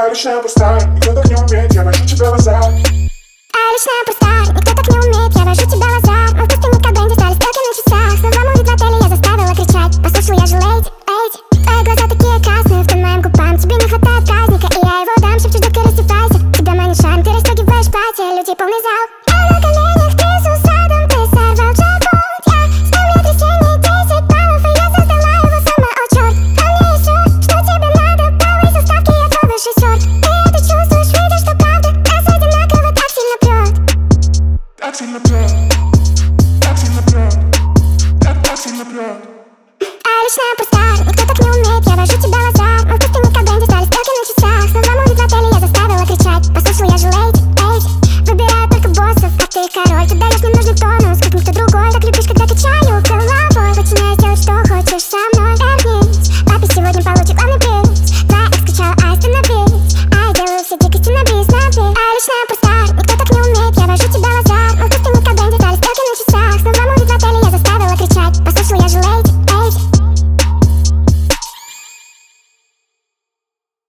личная пустая, никто так не умеет, я вожу тебя в азарт. А личная пустая, никто так не умеет, я вожу тебя в азарт.